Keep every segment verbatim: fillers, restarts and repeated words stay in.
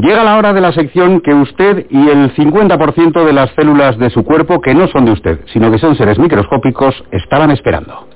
Llega la hora de la sección que usted y el cincuenta por ciento de las células de su cuerpo, que no son de usted, sino que son seres microscópicos, estaban esperando.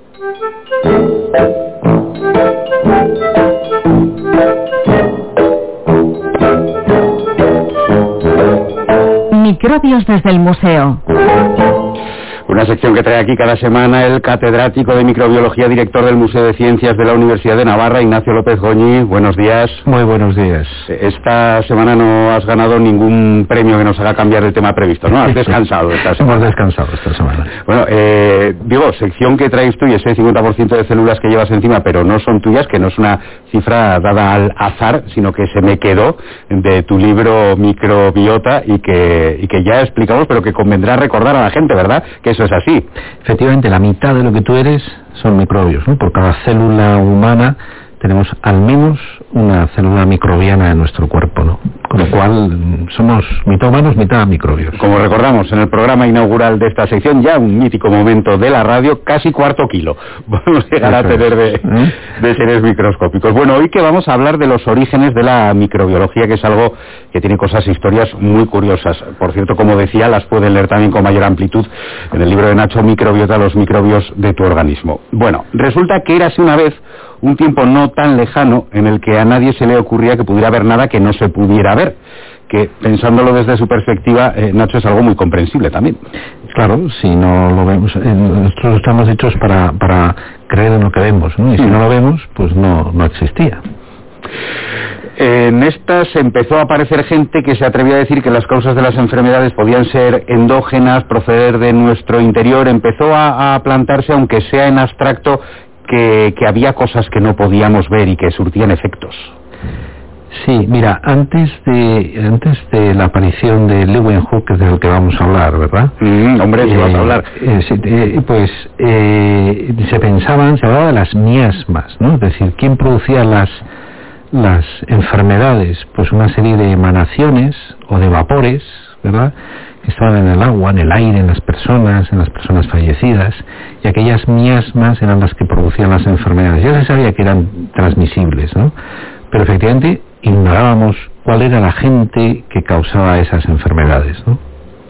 Microbios desde el museo. Una sección que trae aquí cada semana el catedrático de microbiología, director del Museo de Ciencias de la Universidad de Navarra, Ignacio López Goñi. Buenos días. Muy buenos días. Esta semana no has ganado ningún premio que nos haga cambiar el tema previsto, ¿no? Has descansado esta semana. Hemos descansado esta semana. Bueno, eh, digo, sección que traes tú y ese cincuenta por ciento de células que llevas encima, pero no son tuyas, que no es una cifra dada al azar, sino que se me quedó de tu libro Microbiota y que, y que ya explicamos, pero que convendrá recordar a la gente, ¿verdad? Que eso es así. Efectivamente, la mitad de lo que tú eres son microbios, ¿no? Por cada célula humana tenemos al menos una célula microbiana en nuestro cuerpo, ¿no? Con lo cual somos mitad humanos, mitad microbios. Como recordamos en el programa inaugural de esta sección, ya un mítico momento de la radio, casi cuarto kilo vamos a llegar a tener de, ¿Eh? de seres microscópicos. Bueno, hoy que vamos a hablar de los orígenes de la microbiología, que es algo que tiene cosas e historias muy curiosas. Por cierto, como decía, las pueden leer también con mayor amplitud en el libro de Nacho, Microbiota, los microbios de tu organismo. Bueno, resulta que érase una vez un tiempo no tan lejano en el que a nadie se le ocurría que pudiera haber nada que no se pudiera ver, que pensándolo desde su perspectiva, eh, Nacho, es algo muy comprensible también. Claro, si no lo vemos, eh, nosotros estamos hechos para, para creer en lo que vemos, ¿no? Y si mm. no lo vemos, pues no, no existía. En estas empezó a aparecer gente que se atrevía a decir que las causas de las enfermedades podían ser endógenas, proceder de nuestro interior. Empezó a, a plantarse, aunque sea en abstracto, Que, que había cosas que no podíamos ver y que surtían efectos. Sí, mira, antes de antes de la aparición de Leeuwenhoek, que es de lo que vamos a hablar, ¿verdad? Mm, hombre, si eh, vas a hablar. Eh, eh, pues eh, se pensaban, se hablaba de las miasmas, ¿no? Es decir, ¿quién producía las las enfermedades? Pues una serie de emanaciones o de vapores, ¿verdad?, que estaban en el agua, en el aire, en las personas, en las personas fallecidas, y aquellas miasmas eran las que producían las enfermedades. Ya se sabía que eran transmisibles, ¿no? Pero efectivamente ignorábamos cuál era la gente que causaba esas enfermedades, ¿no?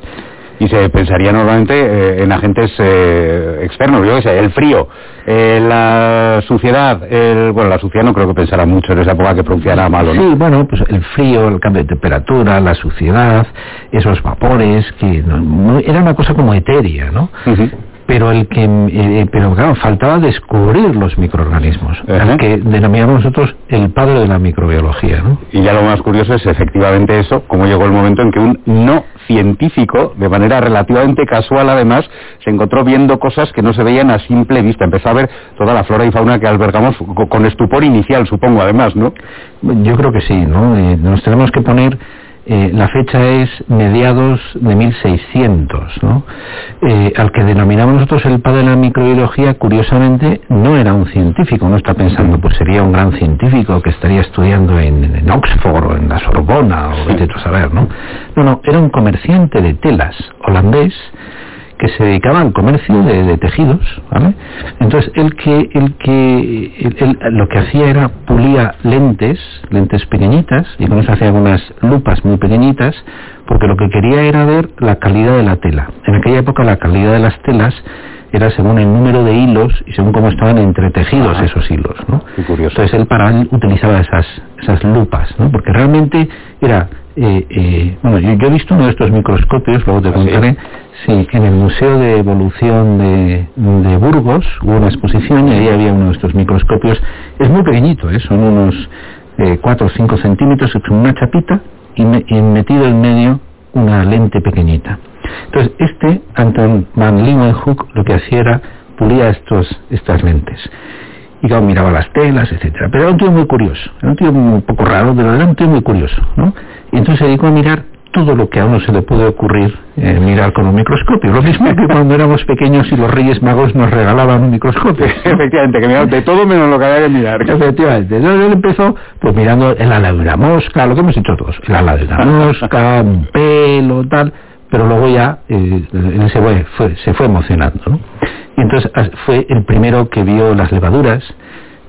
Y se pensaría normalmente eh, en agentes eh, externos, yo qué sé, el frío, eh, la suciedad, el, bueno, la suciedad no creo que pensara mucho en esa época que producía nada malo, ¿no? Sí, bueno, pues el frío, el cambio de temperatura, la suciedad, esos vapores, que no, no, era una cosa como etérea, ¿no? Uh-huh. Pero el que, eh, pero claro, faltaba descubrir los microorganismos, uh-huh. al que denominamos nosotros el padre de la microbiología, ¿no? Y ya lo más curioso es efectivamente eso, cómo llegó el momento en que un no científico, de manera relativamente casual además, se encontró viendo cosas que no se veían a simple vista. Empezó a ver toda la flora y fauna que albergamos con estupor inicial, supongo, además, ¿no? Yo creo que sí, ¿no? Eh, nos tenemos que poner... Eh, la fecha es mediados de mil seiscientos, ¿no? Eh, al que denominamos nosotros el padre de la microbiología, curiosamente, no era un científico. Uno está pensando, pues sería un gran científico que estaría estudiando en, en Oxford o en la Sorbona, o vete tú a saber, ¿no? No, no, era un comerciante de telas holandés que se dedicaba al comercio de, de tejidos, ¿vale? Entonces, él que, él que, él, él, lo que hacía era pulía lentes, lentes pequeñitas, y con eso hacía algunas lupas muy pequeñitas, porque lo que quería era ver la calidad de la tela. En aquella época la calidad de las telas era según el número de hilos y según cómo estaban entretejidos ah, esos hilos, ¿no? Qué curioso. Entonces él para él utilizaba esas, esas lupas, ¿no? Porque realmente era... Eh, eh, bueno, yo, yo he visto uno de estos microscopios, luego te contaré. Sí, en el Museo de Evolución de, de Burgos hubo una exposición y ahí había uno de estos microscopios. Es muy pequeñito, ¿eh? Son unos eh, cuatro o cinco centímetros, con una chapita y, me, y metido en medio una lente pequeñita. Entonces este Anton van Leeuwenhoek lo que hacía era pulía estos, estas lentes. Y claro, miraba las telas, etcétera. Pero era un tío muy curioso, era un tío un poco raro, pero era un tío muy curioso, ¿no? Y entonces se dedicó a mirar todo lo que a uno se le puede ocurrir eh, mirar con un microscopio. Lo mismo que cuando éramos pequeños y los Reyes Magos nos regalaban un microscopio. Efectivamente, que miramos de todo menos lo que había que mirar. Efectivamente. Entonces él empezó pues mirando el ala de una mosca, lo que hemos hecho todos, el ala de una mosca, un pelo, tal, pero luego ya eh, él se fue, fue, se fue emocionando, ¿no? Y entonces fue el primero que vio las levaduras,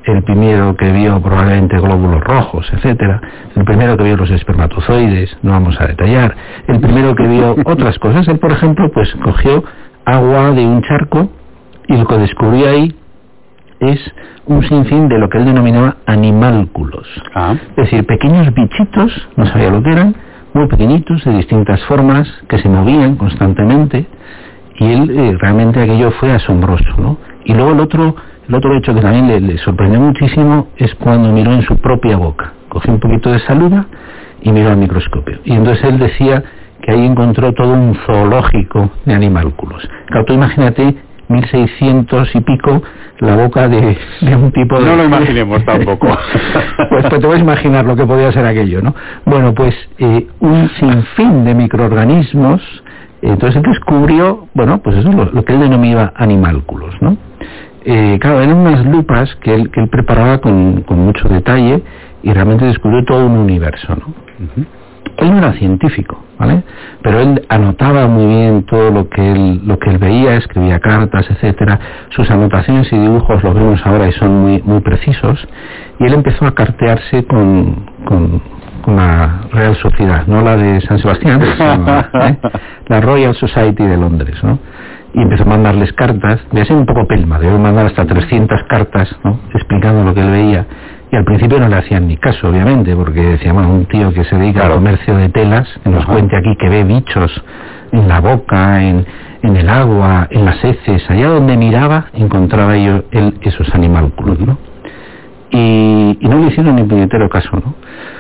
el primero que vio probablemente glóbulos rojos, etcétera, el primero que vio los espermatozoides, no vamos a detallar, el primero que vio otras cosas. Él, por ejemplo, pues cogió agua de un charco y lo que descubrió ahí es un sinfín de lo que él denominaba animálculos. Ah. Es decir, pequeños bichitos, no sabía lo que eran, muy pequeñitos, de distintas formas, que se movían constantemente, y él eh, realmente aquello fue asombroso, ¿no? Y luego el otro, el otro hecho que también le, le sorprendió muchísimo es cuando miró en su propia boca. Cogió un poquito de saliva y miró al microscopio. Y entonces él decía que ahí encontró todo un zoológico de animálculos. Claro, tú imagínate mil seiscientos y pico la boca de, de un tipo de... No lo imaginemos tampoco. Pues, pues te puedes imaginar lo que podía ser aquello, ¿no? Bueno, pues eh, un sinfín de microorganismos. Entonces él descubrió, bueno, pues eso es lo, lo que él denominaba animálculos, ¿no? Eh, claro, eran unas lupas que él, que él preparaba con, con mucho detalle y realmente descubrió todo un universo, ¿no? Uh-huh. Él no era científico, ¿vale? Pero él anotaba muy bien todo lo que él, lo que él veía, escribía cartas, etcétera. Sus anotaciones y dibujos los vemos ahora y son muy, muy precisos. Y él empezó a cartearse con, con, con la Real Sociedad, no la de San Sebastián, sino ¿eh? la Royal Society de Londres, ¿no? Y empezó a mandarles cartas, de ser un poco pelma, debe mandar hasta trescientas cartas, ¿no? Explicando lo que él veía. Y al principio no le hacían ni caso, obviamente, porque decía, bueno, un tío que se dedica claro. al comercio de telas, que nos Ajá. cuente aquí que ve bichos en la boca, en, en el agua, en las heces, allá donde miraba, encontraba yo él esos animálculos, ¿no? Y, y no le hicieron ni puñetero caso, ¿no?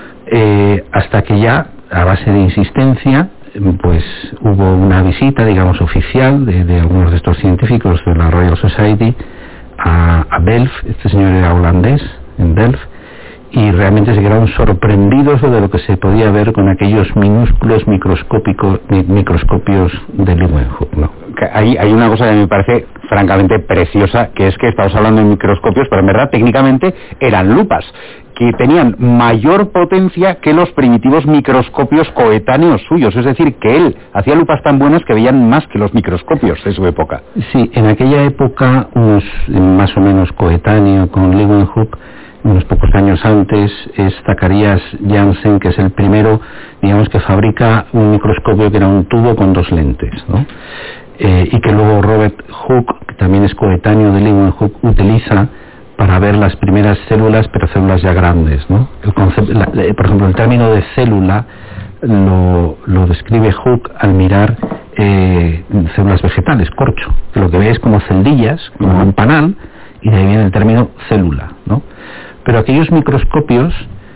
Eh, hasta que ya, a base de insistencia, pues hubo una visita, digamos, oficial de, de algunos de estos científicos de la Royal Society a, a Delft. Este señor era holandés, en Delft, y realmente se quedaron sorprendidos de lo que se podía ver con aquellos minúsculos microscópicos microscopios de Leeuwenhoek, ¿no? Hay, hay una cosa que me parece francamente preciosa, que es que estamos hablando de microscopios, pero en verdad técnicamente eran lupas, que tenían mayor potencia que los primitivos microscopios coetáneos suyos, es decir, que él hacía lupas tan buenas que veían más que los microscopios de su época. Sí, en aquella época, unos más o menos coetáneo con Leeuwenhoek, unos pocos años antes, es Zacharias Janssen, que es el primero, digamos, que fabrica un microscopio que era un tubo con dos lentes, ¿no? Eh, y que luego Robert Hooke, que también es coetáneo de Leeuwenhoek, utiliza para ver las primeras células, pero células ya grandes, ¿no? El concepto, la, por ejemplo, el término de célula lo, lo describe Hooke al mirar eh, células vegetales, corcho, que lo que ve es como celdillas, como un panal, y de ahí viene el término célula, ¿no? Pero aquellos microscopios,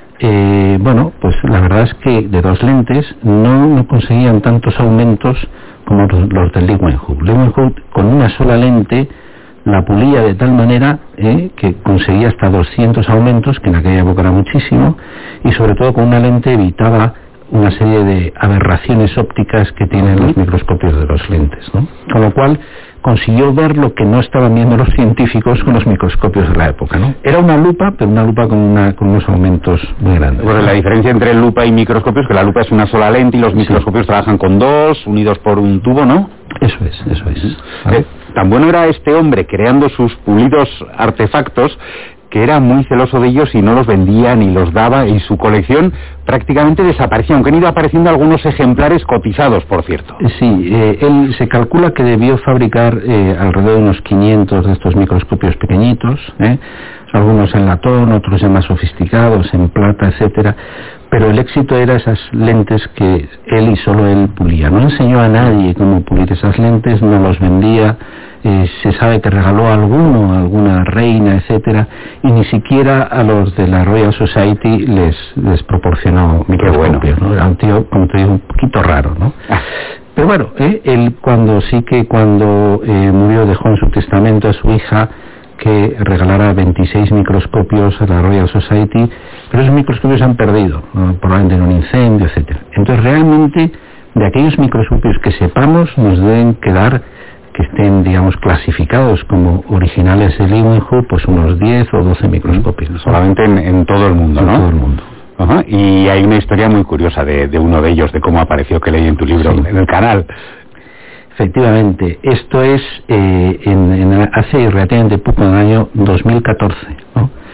eh, bueno, pues la verdad es que de dos lentes no, no conseguían tantos aumentos como los, los del Leeuwenhoek. Leeuwenhoek con una sola lente la pulía de tal manera eh, que conseguía hasta doscientos aumentos, que en aquella época era muchísimo, y sobre todo con una lente evitaba una serie de aberraciones ópticas que tienen los microscopios de los lentes, ¿no? Con lo cual consiguió ver lo que no estaban viendo los científicos con los microscopios de la época, ¿no? Era una lupa, pero una lupa con, una, con unos aumentos muy grandes. Bueno, la diferencia entre lupa y microscopio es que la lupa es una sola lente y los microscopios sí. trabajan con dos, unidos por un tubo, ¿no? Eso es, eso es. ¿Vale? Eh, tan bueno era este hombre creando sus pulidos artefactos que era muy celoso de ellos y no los vendía ni los daba, y su colección prácticamente desaparecía, aunque han ido apareciendo algunos ejemplares cotizados, por cierto. Sí, eh, él se calcula que debió fabricar eh, alrededor de unos quinientos de estos microscopios pequeñitos, ¿eh? algunos en latón, otros ya más sofisticados, en plata, etcétera, pero el éxito era esas lentes que él y solo él pulía. No enseñó a nadie cómo pulir esas lentes, no los vendía. Eh, se sabe que regaló a alguno, a alguna reina, etcétera, y ni siquiera a los de la Royal Society les, les proporcionó microscopios, ¿no? Era un tío, como te digo, un poquito raro, ¿no? Ah. Pero bueno, eh, él cuando sí que cuando eh, murió dejó en su testamento a su hija que regalara veintiséis microscopios a la Royal Society, pero esos microscopios se han perdido, ¿no? Probablemente en un incendio, etcétera. Entonces realmente de aquellos microscopios que sepamos nos deben quedar, que estén, digamos, clasificados como originales de Leeuwenhoek, pues unos diez o doce microscopios. Solamente en, en todo el mundo, ¿no? En todo el mundo. Ajá. Y hay una historia muy curiosa de, de uno de ellos, de cómo apareció, que leí en tu libro, sí. en el canal. Efectivamente, esto es eh, en, en hace relativamente poco, en el año dos mil catorce, ¿no?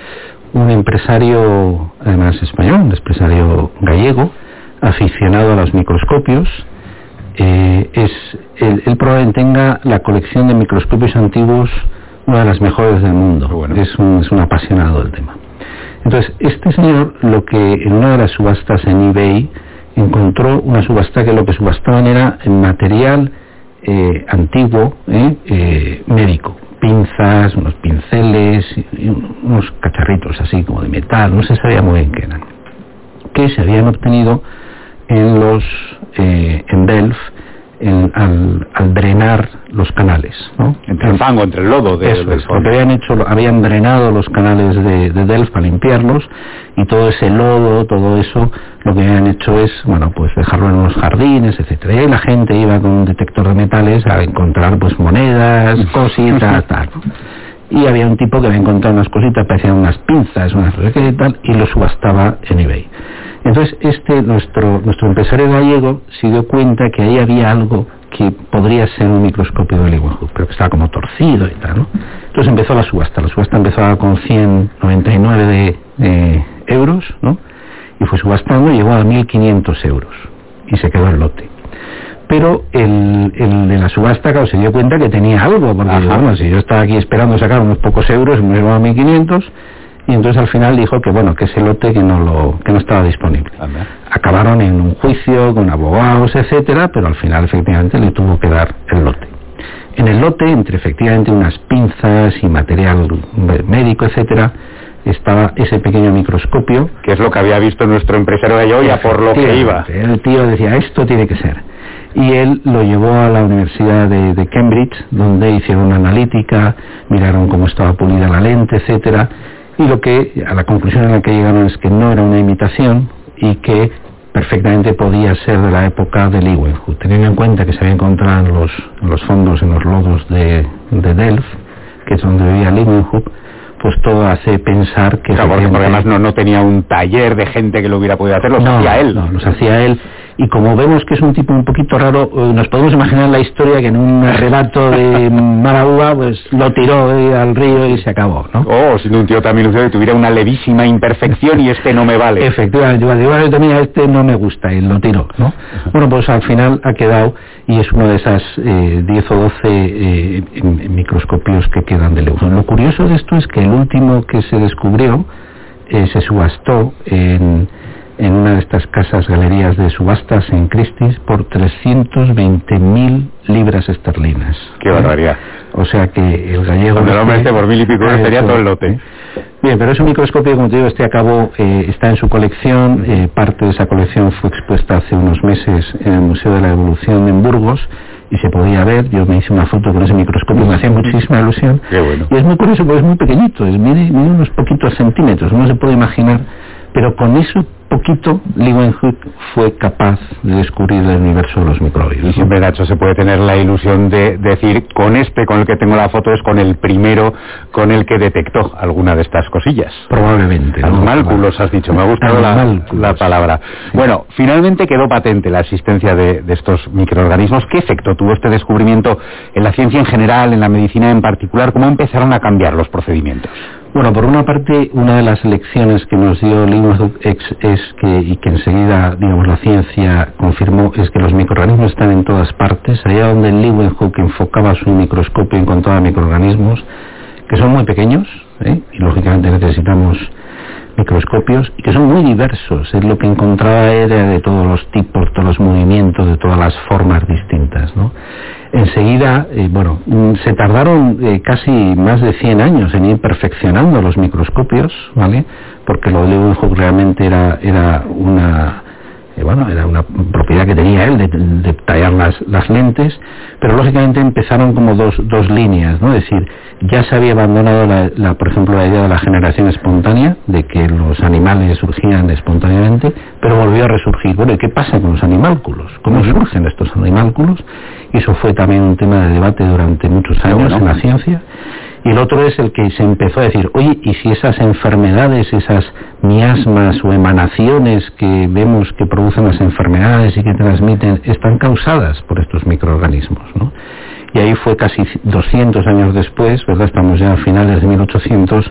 un empresario, además español, un empresario gallego, aficionado a los microscopios. Eh, es él, él probablemente tenga la colección de microscopios antiguos una de las mejores del mundo. Bueno. Es, un, es un apasionado del tema. Entonces, este señor, lo que en una de las subastas en eBay, encontró una subasta que lo que subastaban era material eh, antiguo, eh, eh, médico, pinzas, unos pinceles, y unos cacharritos así como de metal, no se sabía muy bien qué eran, que se habían obtenido en los eh, en Delft en, al, al drenar los canales, ¿no? Entre el fango, entre el lodo de, Eso del es, porque habían hecho, habían drenado los canales de, de Delft para limpiarlos, y todo ese lodo, todo eso, lo que habían hecho es, bueno, pues dejarlo en unos jardines, etcétera. Y ahí la gente iba con un detector de metales a encontrar pues monedas, cositas, tal, ¿no? Y había un tipo que había encontrado unas cositas, parecían unas pinzas, unas cosas y tal, y lo subastaba en eBay. Entonces, este, nuestro, nuestro empresario gallego se dio cuenta que ahí había algo que podría ser un microscopio de Leeuwenhoek, pero que estaba como torcido y tal, ¿no? Entonces empezó la subasta. La subasta empezó con ciento noventa y nueve de, de euros, ¿no? Y fue subastando y llegó a mil quinientos euros. Y se quedó el lote. Pero el, el de la subasta, claro, se dio cuenta que tenía algo, porque digo, bueno, si yo estaba aquí esperando sacar unos pocos euros, me llevaba a mil quinientos, y entonces al final dijo que bueno, que ese lote que no lo que no estaba disponible. Anda. Acabaron en un juicio con abogados, etcétera, pero al final efectivamente le tuvo que dar el lote. En el lote, entre efectivamente unas pinzas y material médico, etcétera, estaba ese pequeño microscopio, que es lo que había visto nuestro empresario de Lloya, por lo que iba. El tío decía, esto tiene que ser. Y él lo llevó a la Universidad de, de Cambridge, donde hicieron una analítica, miraron cómo estaba pulida la lente, etcétera, y lo que a la conclusión en la que llegaron es que no era una imitación y que perfectamente podía ser de la época de Leeuwenhoek, teniendo en cuenta que se había encontrado en los, en los fondos, en los lodos de, de Delft, que es donde vivía Leeuwenhoek, pues todo hace pensar que... Claro, porque además no, no tenía un taller de gente que lo hubiera podido hacer, los no, hacía él. No, los hacía él. Y como vemos que es un tipo un poquito raro, nos podemos imaginar la historia que en un arrebato de mala uva, pues lo tiró eh, al río y se acabó, ¿no? Oh, siendo un tío también lucido que tuviera una levísima imperfección y este no me vale. Efectivamente, igual, igual también a este no me gusta y lo tiró, ¿no? Bueno, pues al final ha quedado y es uno de esas eh, diez o doce eh, microscopios que quedan de Leeuwenhoek. Lo curioso de esto es que el último que se descubrió eh, se subastó en... en una de estas casas galerías de subastas en Christie's por trescientos veinte mil libras esterlinas. ¡Qué ¿eh? barbaridad! O sea que el gallego... Cuando el hombre este por mil y pico eh, sería todo el lote. ¿eh? Bien, pero ese microscopio, como te digo, este acabó, eh, está en su colección, eh, parte de esa colección fue expuesta hace unos meses en el Museo de la Evolución en Burgos, y se podía ver, yo me hice una foto con ese microscopio, me hacía muchísima ilusión. Qué bueno. Y es muy curioso porque es muy pequeñito, es, mide, mide unos poquitos centímetros, no se puede imaginar, pero con eso poquito Leeuwenhoek fue capaz de descubrir el universo de los microbios. Y siempre, Nacho, se puede tener la ilusión de decir, con este con el que tengo la foto es con el primero con el que detectó alguna de estas cosillas. Probablemente. Animálculos, ¿no? Has dicho, me ha gustado la, la palabra. Sí. Bueno, finalmente quedó patente la existencia de, de estos microorganismos. ¿Qué efecto tuvo este descubrimiento en la ciencia en general, en la medicina en particular? ¿Cómo empezaron a cambiar los procedimientos? Bueno, por una parte, una de las lecciones que nos dio Leeuwenhoek es que, y que enseguida, digamos, la ciencia confirmó, es que los microorganismos están en todas partes. Allá donde Leeuwenhoek enfocaba su microscopio encontraba microorganismos que son muy pequeños, ¿eh? Y lógicamente necesitamos microscopios, y que son muy diversos. Es lo que encontraba era de todos los tipos, todos los movimientos, de todas las formas distintas, ¿no? Enseguida, eh, bueno, se tardaron eh, casi más de cien años en ir perfeccionando los microscopios, ¿vale? Porque lo de Leeuwenhoek realmente era, era una... Eh, bueno, era una propiedad que tenía él de, de tallar las, las lentes, pero lógicamente empezaron como dos, dos líneas, ¿no? Es decir, ya se había abandonado, la, la, por ejemplo, la idea de la generación espontánea, de que los animales surgían espontáneamente, pero volvió a resurgir. Bueno, ¿y qué pasa con los animálculos? ¿Cómo surgen estos animálculos? Y eso fue también un tema de debate durante muchos años bueno. en la ciencia. Y el otro es el que se empezó a decir, oye, ¿y si esas enfermedades, esas miasmas o emanaciones que vemos que producen las enfermedades y que transmiten, están causadas por estos microorganismos, ¿no? Y ahí fue casi doscientos años después, ¿verdad? Estamos ya a finales de mil ochocientos,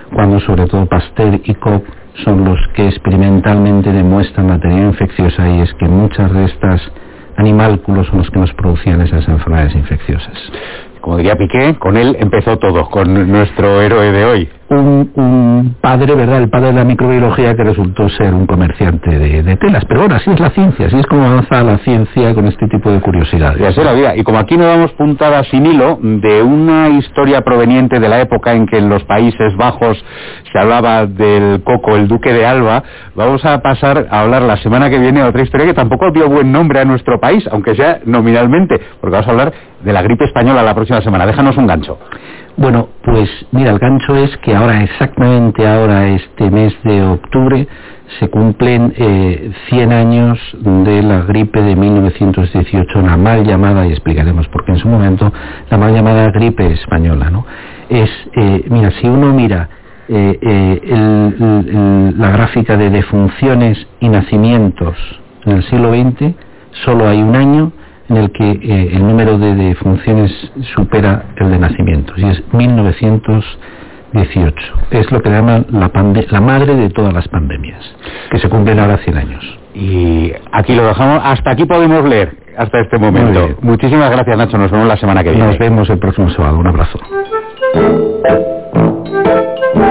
cuando sobre todo Pasteur y Koch son los que experimentalmente demuestran la teoría infecciosa, y es que muchas de estas animálculos son los que nos producían esas enfermedades infecciosas. Como diría Piqué, con él empezó todo, con nuestro héroe de hoy. Un, un padre, ¿verdad? El padre de la microbiología, que resultó ser un comerciante de, de telas. Pero bueno, así es la ciencia, así es como avanza la ciencia con este tipo de curiosidades. Y así es la vida. Y como aquí no damos puntada sin hilo de una historia proveniente de la época en que en los Países Bajos se hablaba del coco, el duque de Alba, vamos a pasar a hablar la semana que viene de otra historia que tampoco dio buen nombre a nuestro país, aunque sea nominalmente, porque vamos a hablar de la gripe española la próxima semana. Déjanos un gancho. Bueno, pues mira, el gancho es que ahora, exactamente ahora, este mes de octubre, se cumplen eh, cien años de la gripe de mil novecientos dieciocho, la mal llamada, y explicaremos por qué en su momento, la mal llamada gripe española, ¿no? Es, eh, mira, si uno mira eh, eh, el, el, la gráfica de defunciones y nacimientos en el siglo veinte, solo hay un año en el que eh, el número de defunciones supera el de nacimientos, y es mil novecientos dieciocho. Es lo que llaman la, pande- la madre de todas las pandemias, que se cumplen ahora cien años. Y aquí lo dejamos, hasta aquí podemos leer, hasta este momento. Muchísimas gracias, Nacho, nos vemos la semana que viene. Nos vemos el próximo sábado, un abrazo.